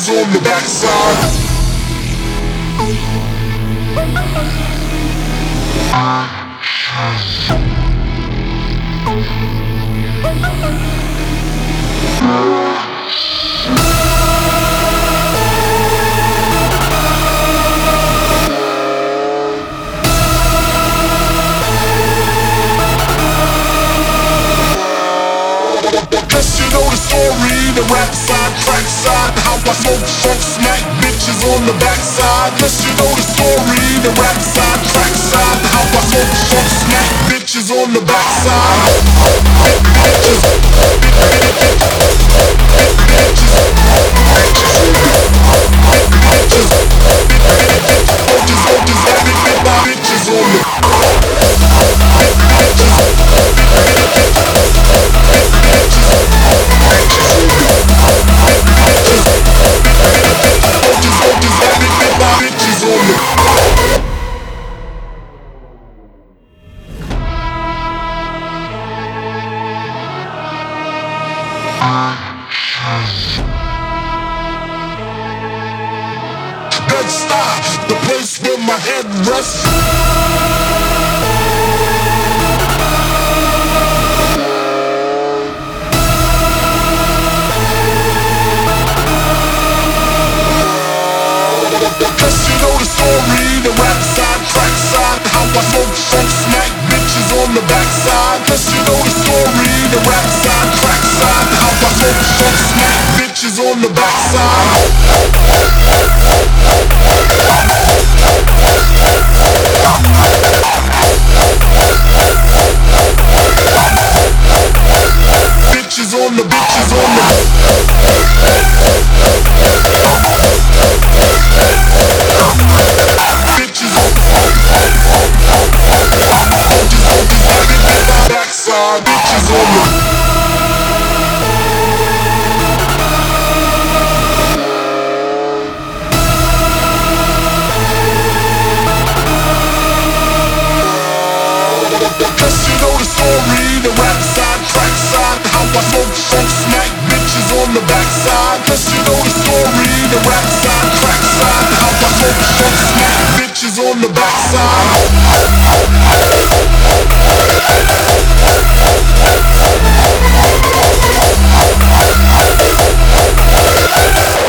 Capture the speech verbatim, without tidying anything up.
bitches on the backside. Guess you know the story, the rap side, track side, how I smoke, funk, smack bitches on the backside. Guess you know the story, the rap side, track side, how I smoke, funk, smack bitches on the backside. Bitches, bitches, bitches on the Bed-Stuy, the place where my head rests. Guess you know the story, the rap side, track side, how I smoke, funk, smack bitches on the backside. Guess you know the story, the rap side, track side, how I smoke, funk, smack bitches on the backside. Bitches on the, bitches on the bitches on the backside, bitches on the Guess you know the story, the rap side, track side, how I smoke, funk, smack bitches on the backside. Guess you know the story, the rap side, track side, how I smoke, funk, smack bitches on the backside.